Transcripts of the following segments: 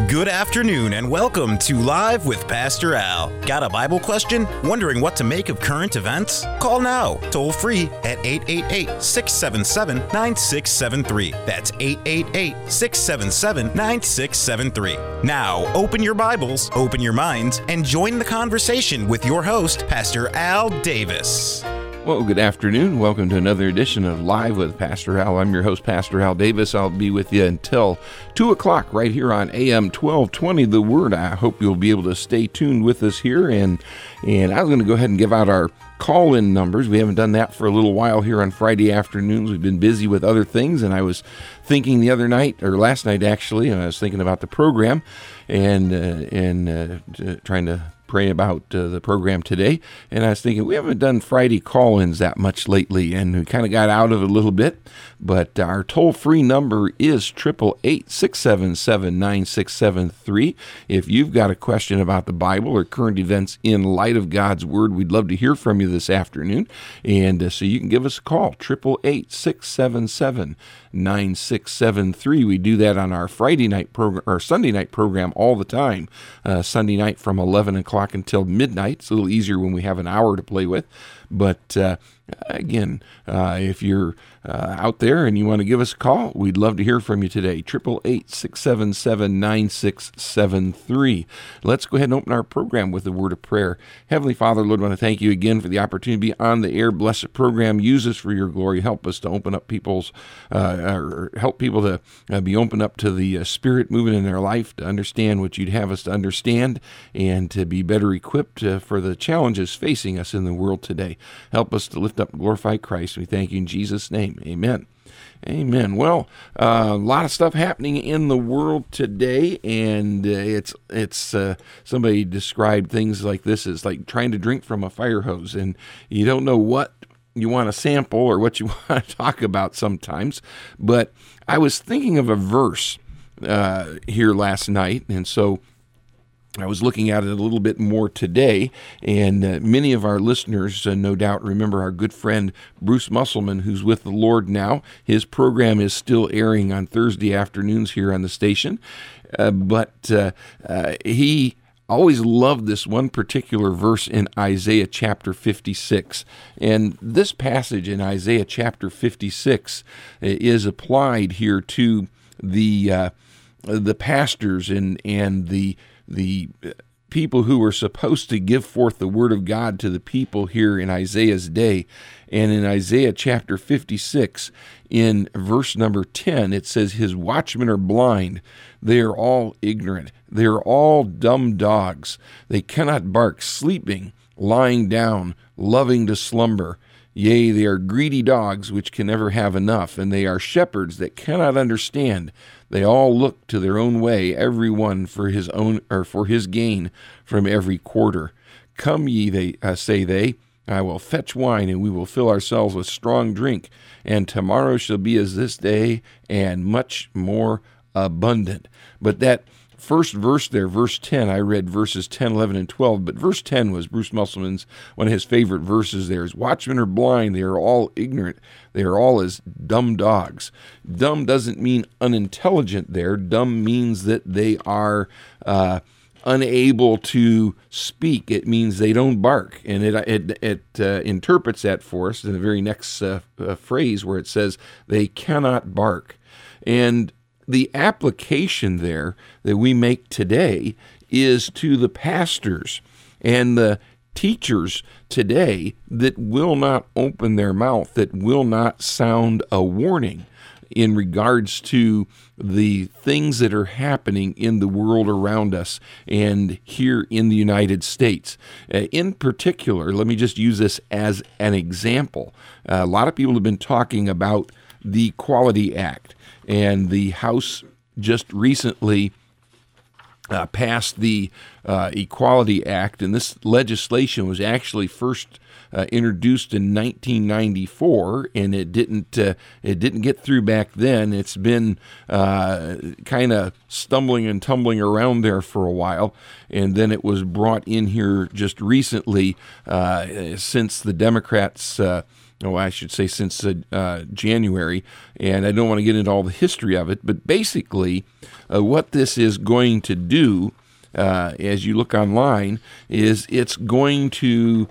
Good afternoon and welcome to Live with Pastor Al. Got a Bible question? Wondering what to make of current events? Call now, toll free at 888-677-9673. That's 888-677-9673. Now, open your Bibles, open your minds, and join the conversation with your host, Pastor Al Davis. Well, good afternoon. Welcome to another edition of Live with Pastor Al. I'm your host, Pastor Al Davis. I'll be with you until 2 o'clock right here on AM 1220, The Word. I hope you'll be able to stay tuned with us here. And I was going to go ahead and give out our call-in numbers. We haven't done that for a little while here on Friday afternoons. We've been busy with other things, and I was thinking the other night, or last night actually, and I was thinking about the program and trying to pray about the program today, and I was thinking we haven't done Friday call-ins that much lately, and we kind of got out of it a little bit, but our toll-free number is 888-677-9673. If you've got a question about the Bible or current events in light of God's Word, we'd love to hear from you this afternoon, and so you can give us a call, 888-677-9673. We do that on our Friday night program, or Sunday night program all the time. Sunday night from 11 o'clock until midnight. It's a little easier when we have an hour to play with. But again, if you're out there and you want to give us a call, we'd love to hear from you today. 888-677-9673. Let's go ahead and open our program with a word of prayer. Heavenly Father, Lord, I want to thank you again for the opportunity to be on the air. Bless the program. Use us for your glory. Help us to open up people's, or help people to be open up to the Spirit moving in their life, to understand what you'd have us to understand, and to be better equipped for the challenges facing us in the world today. Help us to lift up and glorify Christ. We thank you in Jesus' name. Amen. Amen. Well, a lot of stuff happening in the world today, and it's somebody described things like this as like trying to drink from a fire hose, and you don't know what you want to sample or what you want to talk about sometimes. But I was thinking of a verse here last night, and so I was looking at it a little bit more today, and many of our listeners no doubt remember our good friend Bruce Musselman, who's with the Lord now. His program is still airing on Thursday afternoons here on the station, but he always loved this one particular verse in Isaiah chapter 56. And this passage in Isaiah chapter 56 is applied here to the pastors and the people who were supposed to give forth the word of God to the people here in Isaiah's day. And in Isaiah chapter 56, in verse number 10, it says, "His watchmen are blind. They are all ignorant. They are all dumb dogs. They cannot bark, sleeping, lying down, loving to slumber. Yea, they are greedy dogs which can never have enough, and they are shepherds that cannot understand. They all look to their own way, every one for his own, or for his gain from every quarter. Come ye, say they, I will fetch wine, and we will fill ourselves with strong drink, and tomorrow shall be as this day, and much more abundant." But that first verse there, verse 10, I read verses 10, 11, and 12, but verse 10 was Bruce Musselman's, one of his favorite verses there. His watchmen are blind, they are all ignorant, they are all as dumb dogs. Dumb doesn't mean unintelligent there. Dumb means that they are unable to speak. It means they don't bark, and it interprets that for us in the very next phrase where it says they cannot bark. And the application there that we make today is to the pastors and the teachers today that will not open their mouth, that will not sound a warning in regards to the things that are happening in the world around us and here in the United States. In particular, let me just use this as an example. A lot of people have been talking about the Equality Act, and the House just recently passed the Equality Act, and this legislation was actually first introduced in 1994, and it didn't get through back then. It's been kind of stumbling and tumbling around there for a while, and then it was brought in here just recently since the Democrats I should say since January, and I don't want to get into all the history of it, but basically what this is going to do, as you look online, is it's going to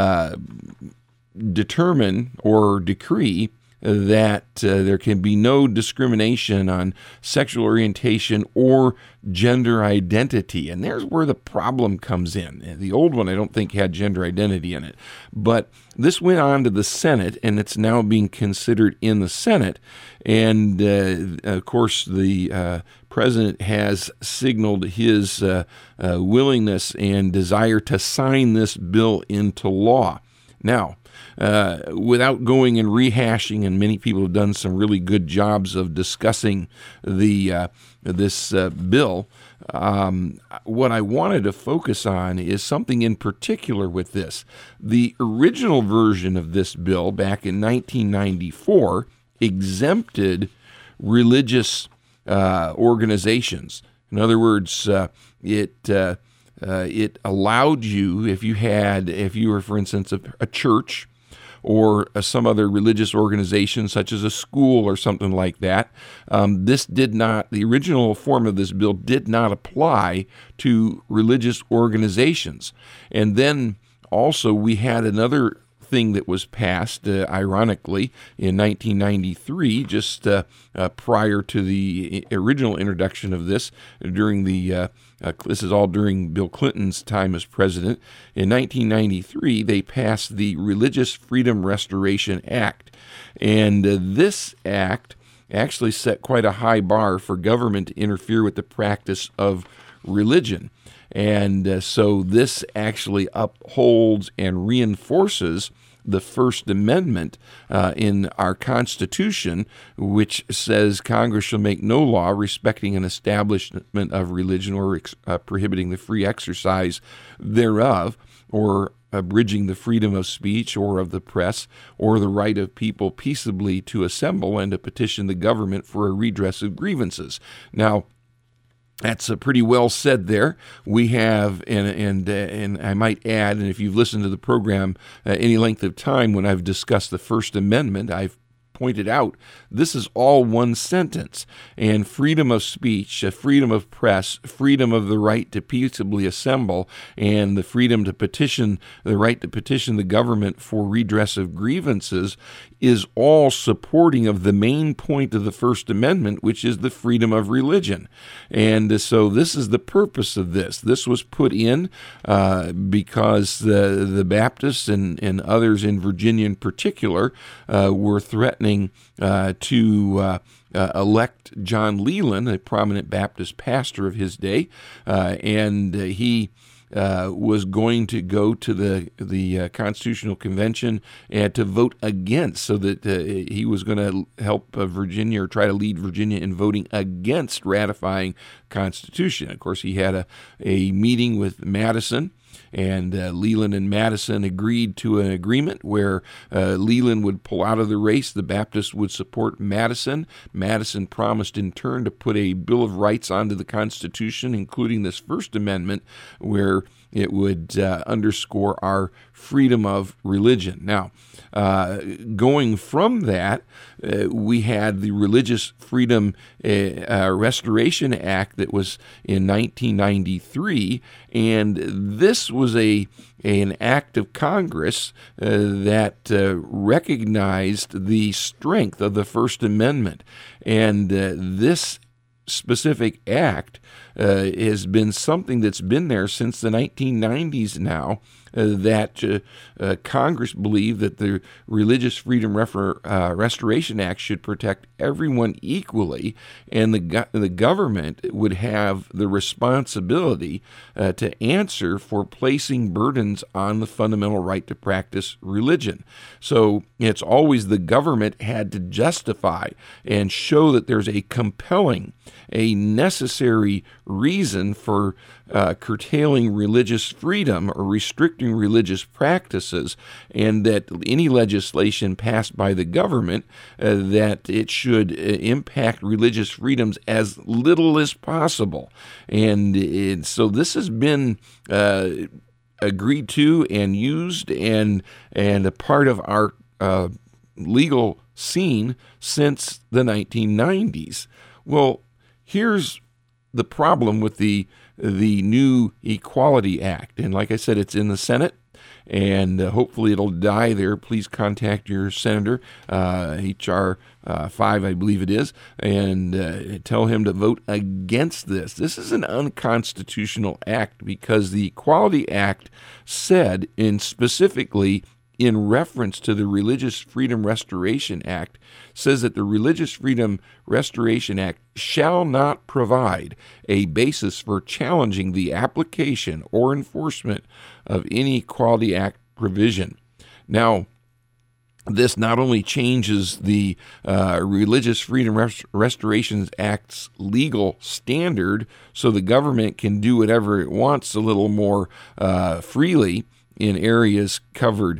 determine or decree that there can be no discrimination on sexual orientation or gender identity. And there's where the problem comes in. The old one, I don't think, had gender identity in it. But this went on to the Senate, and it's now being considered in the Senate. And, of course, the president has signaled his willingness and desire to sign this bill into law. Now, without going and rehashing, and many people have done some really good jobs of discussing this bill, what I wanted to focus on is something in particular with this. The original version of this bill back in 1994 exempted religious organizations. In other words, it allowed you, if you were, for instance, a church or some other religious organization, such as a school or something like that, the original form of this bill did not apply to religious organizations. And then also we had another thing that was passed, ironically, in 1993, just prior to the original introduction of this, during this is all during Bill Clinton's time as president. In 1993, they passed the Religious Freedom Restoration Act. And this act actually set quite a high bar for government to interfere with the practice of religion. And so this actually upholds and reinforces the First Amendment in our Constitution, which says Congress shall make no law respecting an establishment of religion or prohibiting the free exercise thereof, or abridging the freedom of speech or of the press, or the right of people peaceably to assemble and to petition the government for a redress of grievances. Now, that's pretty well said there. We have, and I might add, and if you've listened to the program any length of time when I've discussed the First Amendment, I've pointed out, this is all one sentence. And freedom of speech, freedom of press, freedom of the right to peaceably assemble, and the freedom to petition, the right to petition the government for redress of grievances is all supporting of the main point of the First Amendment, which is the freedom of religion. And so this is the purpose of this. This was put in because the Baptists and others in Virginia in particular were threatening to elect John Leland, a prominent Baptist pastor of his day, and he was going to go to the Constitutional Convention and to vote against, so that he was going to help Virginia, or try to lead Virginia in voting against ratifying Constitution. Of course, he had a meeting with Madison, and Leland and Madison agreed to an agreement where Leland would pull out of the race. The Baptists would support Madison. Madison promised in turn to put a Bill of Rights onto the Constitution, including this First Amendment, where it would underscore our freedom of religion. Now, going from that, we had the Religious Freedom Restoration Act that was in 1993, and this was an act of Congress that recognized the strength of the First Amendment. And this specific act has been something that's been there since the 1990s now, that Congress believed that the Religious Freedom Restoration Act should protect everyone equally, and the government would have the responsibility to answer for placing burdens on the fundamental right to practice religion. So it's always the government had to justify and show that there's a compelling, a necessary reason for curtailing religious freedom or restricting religious practices, and that any legislation passed by the government that it should impact religious freedoms as little as possible. And so this has been agreed to and used and a part of our legal scene since the 1990s. Well, here's the problem with the new Equality Act. And like I said, it's in the Senate, and hopefully it'll die there. Please contact your senator, H.R. 5, I believe it is, and tell him to vote against this. This is an unconstitutional act because the Equality Act said, specifically in reference to the Religious Freedom Restoration Act, says that the Religious Freedom Restoration Act shall not provide a basis for challenging the application or enforcement of any Equality Act provision. Now, this not only changes the Religious Freedom Restoration Act's legal standard so the government can do whatever it wants a little more freely in areas covered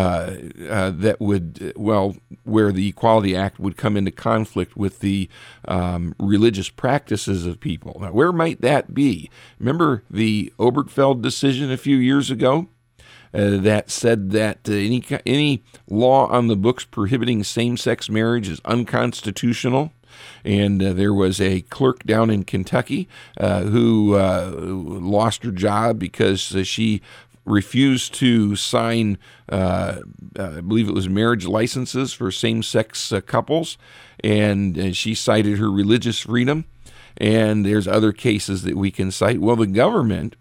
that would, where the Equality Act would come into conflict with the religious practices of people. Now, where might that be? Remember the Obergefell decision a few years ago that said that any law on the books prohibiting same-sex marriage is unconstitutional? And there was a clerk down in Kentucky who lost her job because she refused to sign, I believe it was marriage licenses for same-sex couples, and she cited her religious freedom. And there's other cases that we can cite. Well, the government,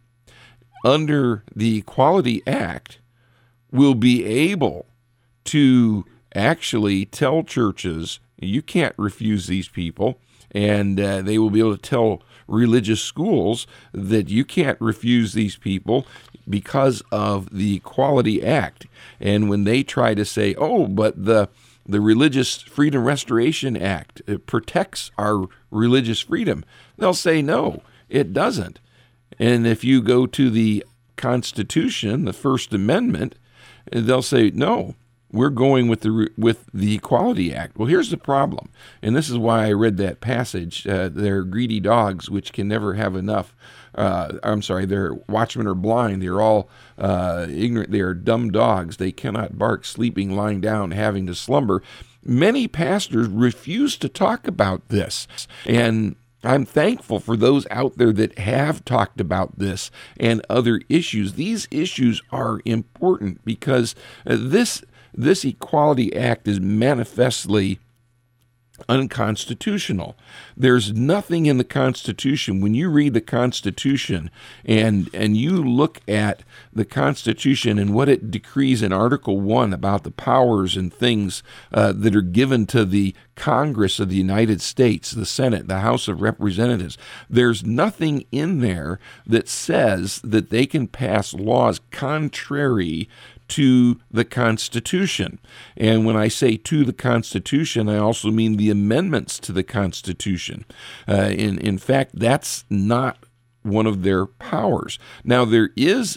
under the Equality Act, will be able to actually tell churches, you can't refuse these people, and they will be able to tell religious schools that you can't refuse these people because of the Equality Act. And when they try to say, oh, but the Religious Freedom Restoration Act, it protects our religious freedom, they'll say, no, it doesn't. And if you go to the Constitution, the First Amendment, they'll say, no, we're going with the Equality Act. Well, here's the problem, and this is why I read that passage. They're greedy dogs which can never have enough. They're watchmen are blind. They're all ignorant. They are dumb dogs. They cannot bark, sleeping, lying down, having to slumber. Many pastors refuse to talk about this, and I'm thankful for those out there that have talked about this and other issues. These issues are important because this Equality Act is manifestly unconstitutional. There's nothing in the Constitution. When you read the Constitution and you look at the Constitution and what it decrees in Article 1 about the powers and things that are given to the Congress of the United States, the Senate, the House of Representatives, there's nothing in there that says that they can pass laws contrary to the Constitution. And when I say to the Constitution, I also mean the amendments to the Constitution. In fact, that's not one of their powers. Now, there is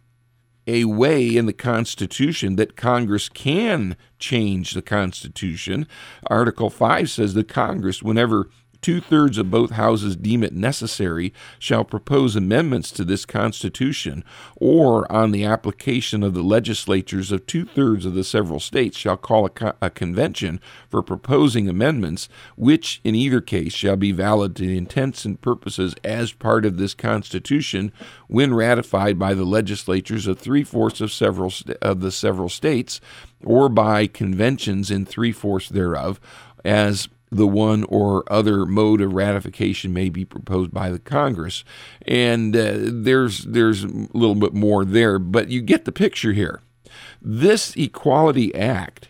a way in the Constitution that Congress can change the Constitution. Article 5 says that Congress, whenever 2/3 of both houses deem it necessary, shall propose amendments to this Constitution, or on the application of the legislatures of 2/3 of the several states shall call a convention for proposing amendments, which in either case shall be valid to the intents and purposes as part of this Constitution when ratified by the legislatures of 3/4 of the several states, or by conventions in 3/4 thereof, as the one or other mode of ratification may be proposed by the Congress. And there's a little bit more there, but you get the picture here. This Equality Act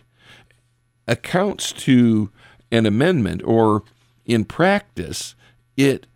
accounts to an amendment, or in practice, it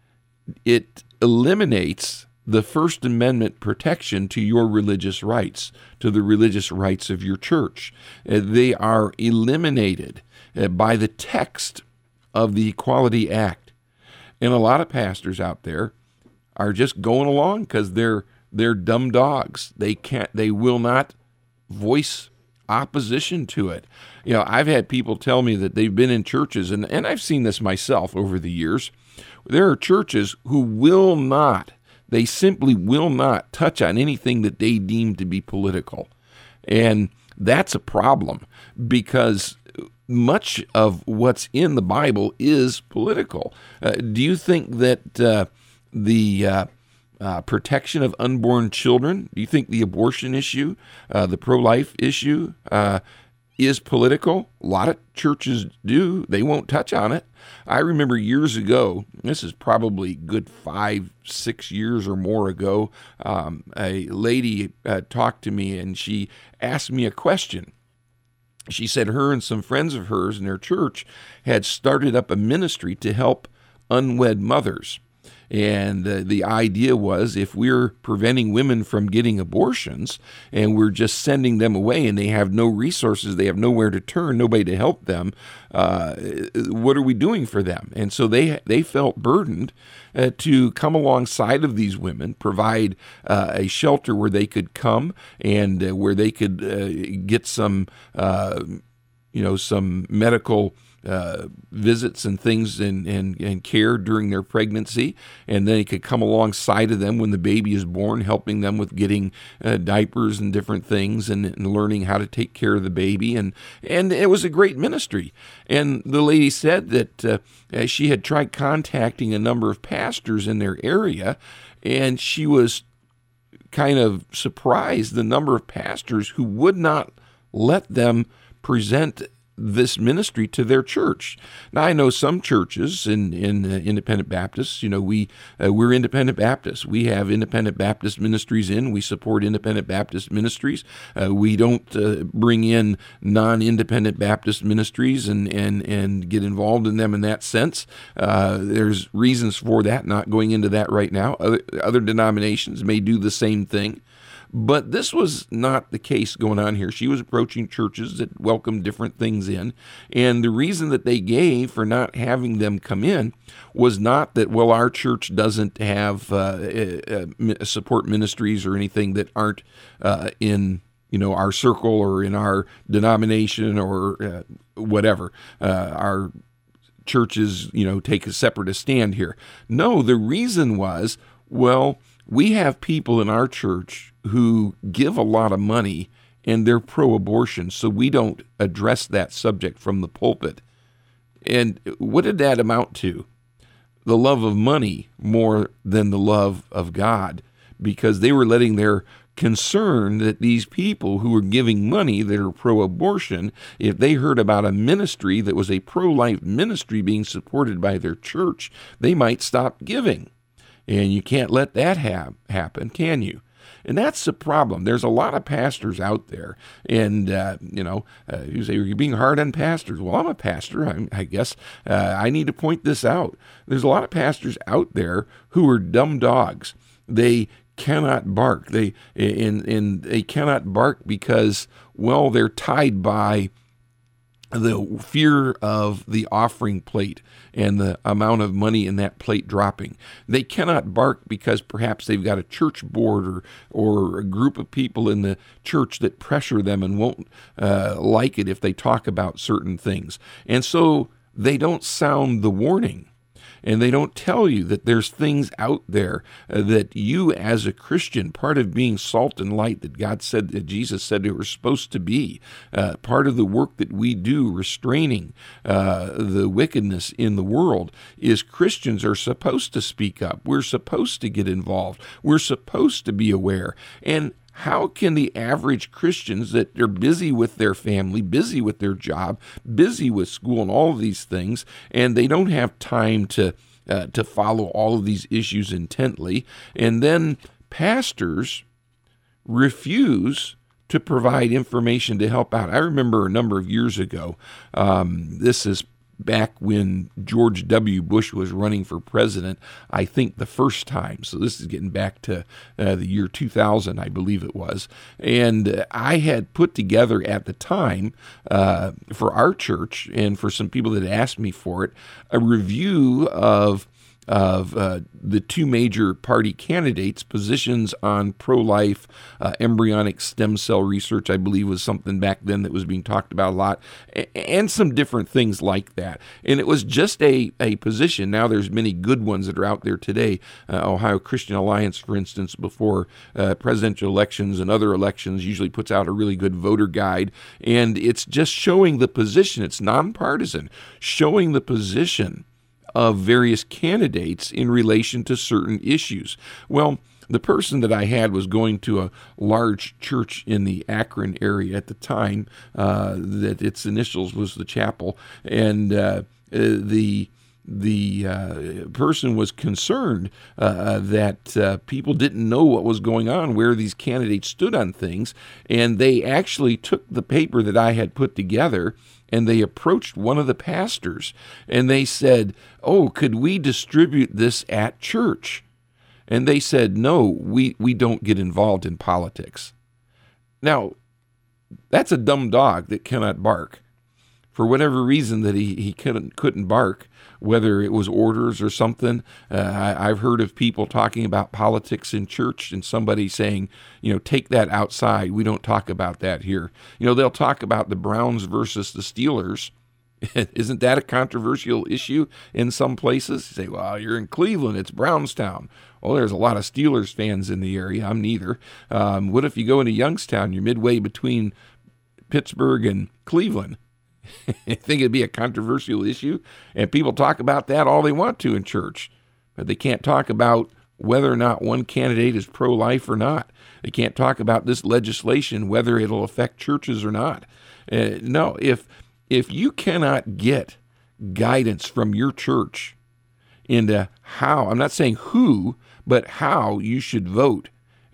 eliminates the First Amendment protection to your religious rights, to the religious rights of your church. They are eliminated by the text of the Equality Act. And a lot of pastors out there are just going along because they're dumb dogs. They will not voice opposition to it. You know, I've had people tell me that they've been in churches, and I've seen this myself over the years. There are churches who they simply will not touch on anything that they deem to be political. And that's a problem, because much of what's in the Bible is political. Do you think that the protection of unborn children, do you think the abortion issue, the pro-life issue, is political? A lot of churches do. They won't touch on it. I remember years ago, this is probably good 5-6 years or more ago, a lady talked to me and she asked me a question. She said her and some friends of hers in their church had started up a ministry to help unwed mothers. And the idea was, if we're preventing women from getting abortions and we're just sending them away and they have no resources, they have nowhere to turn, nobody to help them, what are we doing for them? And so they felt burdened to come alongside of these women, provide a shelter where they could come and where they could get some, some medical visits and things and care during their pregnancy, and then he could come alongside of them when the baby is born, helping them with getting diapers and different things and learning how to take care of the baby, and it was a great ministry. And the lady said that she had tried contacting a number of pastors in their area, and she was kind of surprised the number of pastors who would not let them present this ministry to their church. Now, I know some churches in Independent Baptists, we're Independent Baptists. We have Independent Baptist ministries we support Independent Baptist ministries. We don't bring in non-Independent Baptist ministries and get involved in them in that sense. There's reasons for that, not going into that right now. Other denominations may do the same thing. But this was not the case going on here. She was approaching churches that welcomed different things in. And the reason that they gave for not having them come in was not that, well, our church doesn't have support ministries or anything that aren't in our circle or in our denomination or whatever. Our churches, take a separate stand here. No, the reason was, well, we have people in our church who give a lot of money and they're pro-abortion, so we don't address that subject from the pulpit. And what did that amount to? The love of money more than the love of God, because they were letting their concern that these people who were giving money that are pro-abortion, if they heard about a ministry that was a pro-life ministry being supported by their church, they might stop giving. And you can't let that happen, can you? And that's the problem. There's a lot of pastors out there, and you say, you're being hard on pastors. Well, I'm a pastor. I guess I need to point this out. There's a lot of pastors out there who are dumb dogs. They cannot bark. They cannot bark because, well, they're tied by the fear of the offering plate and the amount of money in that plate dropping. They cannot bark because perhaps they've got a church board or a group of people in the church that pressure them and won't like it if they talk about certain things. And so they don't sound the warning. And they don't tell you that there's things out there that you as a Christian, part of being salt and light that that Jesus said we were supposed to be, part of the work that we do restraining the wickedness in the world is Christians are supposed to speak up. We're supposed to get involved. We're supposed to be aware. And how can the average Christians that are busy with their family, busy with their job, busy with school and all of these things, and they don't have time to follow all of these issues intently, and then pastors refuse to provide information to help out? I remember a number of years ago, this is back when George W. Bush was running for president, I think the first time. So this is getting back to the year 2000, I believe it was. And I had put together at the time for our church and for some people that asked me for it, a review of of the two major party candidates' positions on pro-life, embryonic stem cell research, I believe was something back then that was being talked about a lot, and some different things like that. And it was just a position. Now there's many good ones that are out there today. Ohio Christian Alliance, for instance, before presidential elections and other elections, usually puts out a really good voter guide, and it's just showing the position. It's nonpartisan, showing the position of various candidates in relation to certain issues. Well, the person that I had was going to a large church in the Akron area at the time, that its initials was the chapel, and the person was concerned that people didn't know what was going on, where these candidates stood on things, and they actually took the paper that I had put together and they approached one of the pastors and they said, "Oh, could we distribute this at church?" And they said, "No, we don't get involved in politics." Now, that's a dumb dog that cannot bark. For whatever reason that he couldn't bark, whether it was orders or something. I've heard of people talking about politics in church and somebody saying, take that outside. We don't talk about that here. They'll talk about the Browns versus the Steelers. Isn't that a controversial issue in some places? You say, well, you're in Cleveland. It's Brownstown. Well, there's a lot of Steelers fans in the area. I'm neither. What if you go into Youngstown? You're midway between Pittsburgh and Cleveland. I think it'd be a controversial issue, and people talk about that all they want to in church, but they can't talk about whether or not one candidate is pro-life or not. They can't talk about this legislation, whether it'll affect churches or not. No, if you cannot get guidance from your church into how, I'm not saying who, but how you should vote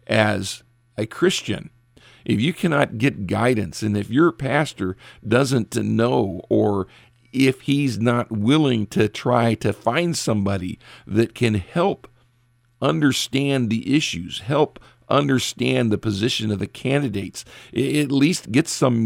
as a Christian, if you cannot get guidance, and if your pastor doesn't know, or if he's not willing to try to find somebody that can help understand the issues, help understand the position of the candidates, at least get some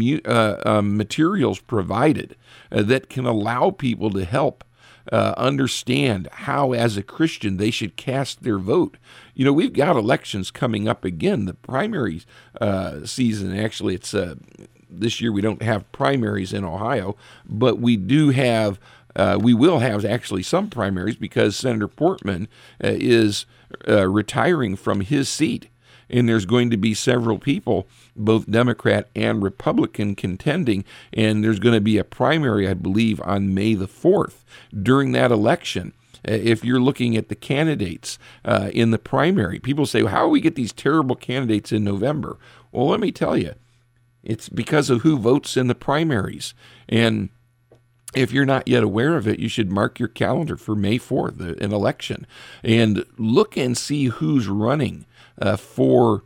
materials provided that can allow people to help understand how, as a Christian, they should cast their vote. We've got elections coming up again. The primary season, actually, it's this year we don't have primaries in Ohio, but we do have, we will have actually some primaries because Senator Portman is retiring from his seat. And there's going to be several people, both Democrat and Republican, contending, and there's going to be a primary, I believe, on May the 4th. During that election, if you're looking at the candidates in the primary, people say, well, how do we get these terrible candidates in November? Well, let me tell you, it's because of who votes in the primaries. And if you're not yet aware of it, you should mark your calendar for May 4th, an election, and look and see who's running for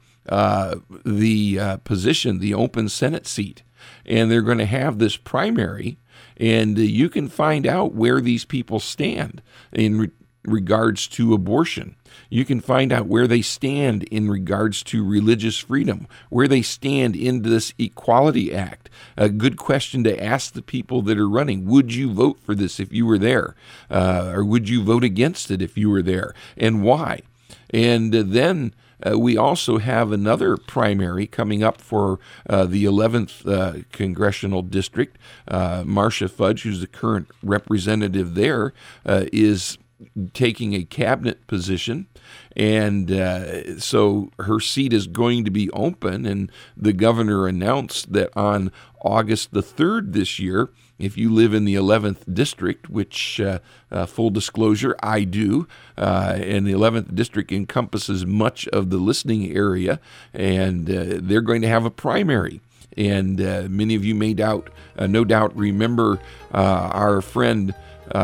the position, the open Senate seat. And they're going to have this primary, and you can find out where these people stand in regards to abortion. You can find out where they stand in regards to religious freedom, where they stand in this Equality Act. A good question to ask the people that are running. Would you vote for this if you were there? Or would you vote against it if you were there? And why? And then we also have another primary coming up for the 11th Congressional District. Marcia Fudge, who's the current representative there, is taking a cabinet position, and so her seat is going to be open, and the governor announced that on August the 3rd this year, if you live in the 11th district, which, full disclosure, I do, and the 11th district encompasses much of the listening area, and they're going to have a primary. And many of you may no doubt remember our friend,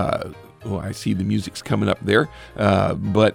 I see the music's coming up there, but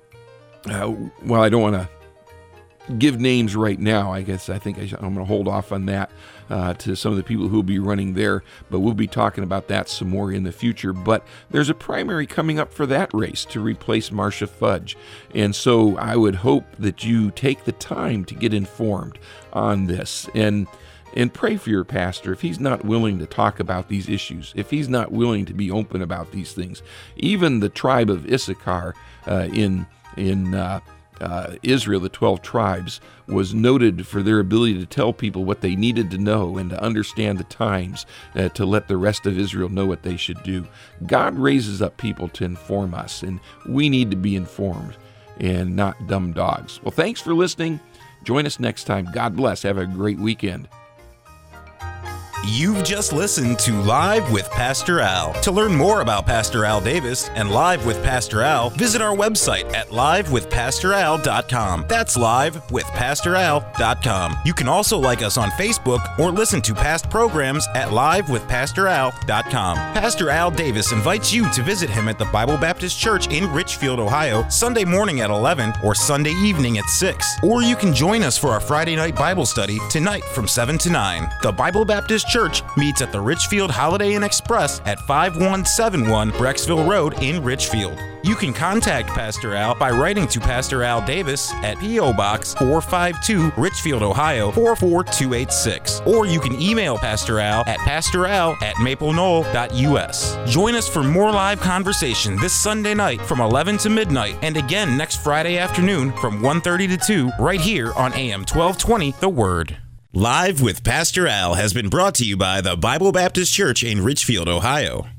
well, I don't want to give names right now. I think I'm going to hold off on that to some of the people who will be running there, but we'll be talking about that some more in the future. But there's a primary coming up for that race to replace Marcia Fudge, and so I would hope that you take the time to get informed on this. And And pray for your pastor if he's not willing to talk about these issues, if he's not willing to be open about these things. Even the tribe of Issachar in Israel, the 12 tribes, was noted for their ability to tell people what they needed to know and to understand the times, to let the rest of Israel know what they should do. God raises up people to inform us, and we need to be informed and not dumb dogs. Well, thanks for listening. Join us next time. God bless. Have a great weekend. You've just listened to Live with Pastor Al. To learn more about Pastor Al Davis and Live with Pastor Al, visit our website at livewithpastoral.com. That's livewithpastoral.com. You can also like us on Facebook or listen to past programs at livewithpastoral.com. Pastor Al Davis invites you to visit him at the Bible Baptist Church in Richfield, Ohio, Sunday morning at 11 or Sunday evening at 6. Or you can join us for our Friday night Bible study tonight from 7 to 9. The Bible Baptist Church meets at the Richfield Holiday Inn Express at 5171 Brecksville Road in Richfield. You can contact Pastor Al by writing to Pastor Al Davis at P.O. Box 452, Richfield, Ohio 44286. Or you can email Pastor Al at pastoral@mapleknoll.us. Join us for more live conversation this Sunday night from 11 to midnight, and again next Friday afternoon from 1:30 to 2 right here on AM 1220 The Word. Live with Pastor Al has been brought to you by the Bible Baptist Church in Richfield, Ohio.